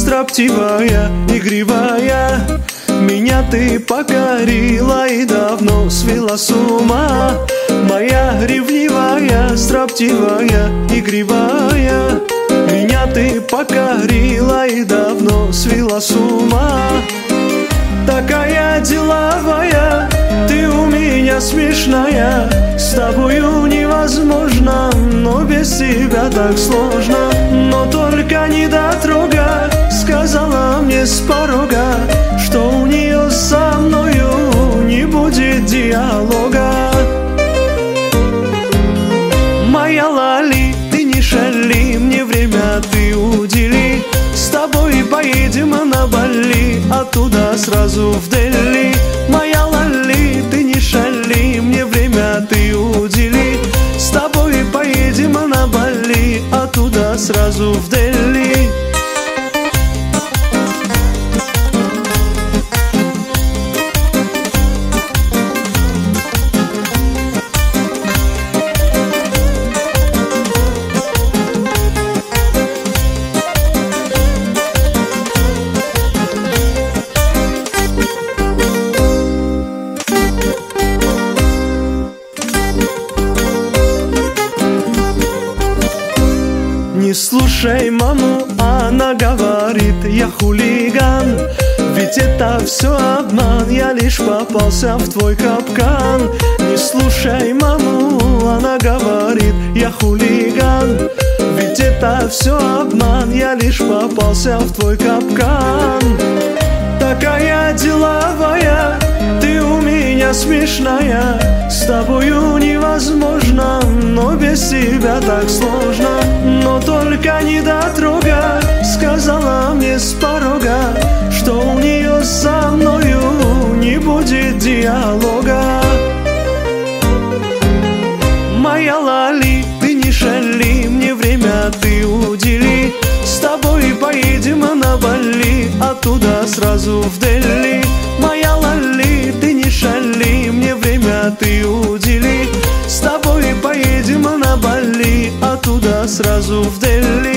строптивая, игривая, меня ты покорила и давно свела с ума. Моя ревнивая, строптивая, игривая, меня ты покорила и давно свела с ума. Такая деловая, ты у меня смешная, с тобою невозможно, но без тебя так сложно. Но только недотрога сказала мне с порога, что у нее со мною не будет диалога. Моя лали, ты не шали, мне время ты удели. С тобой поедем на Бали, оттуда сразу в Дели. Моя лали, ты не шали, мне время ты удели. С тобой поедем на Бали, оттуда сразу в Дели. Не слушай маму, она говорит, я хулиган. Ведь это все обман, я лишь попался в твой капкан. Не слушай маму, она говорит, я хулиган. Ведь это все обман, я лишь попался в твой капкан. Такая деловая, ты у меня смешная, с тобою невозможно, но без тебя так сложно. Но только недотрога сказала мне с порога, что у нее со мною не будет диалога. Моя лали, ты не шали, мне время ты удели. С тобой поедем на Бали, оттуда сразу в Дели. Моя лали, ты не шали, мне время ты удели. С тобой поедем на Бали, оттуда сразу в Дели.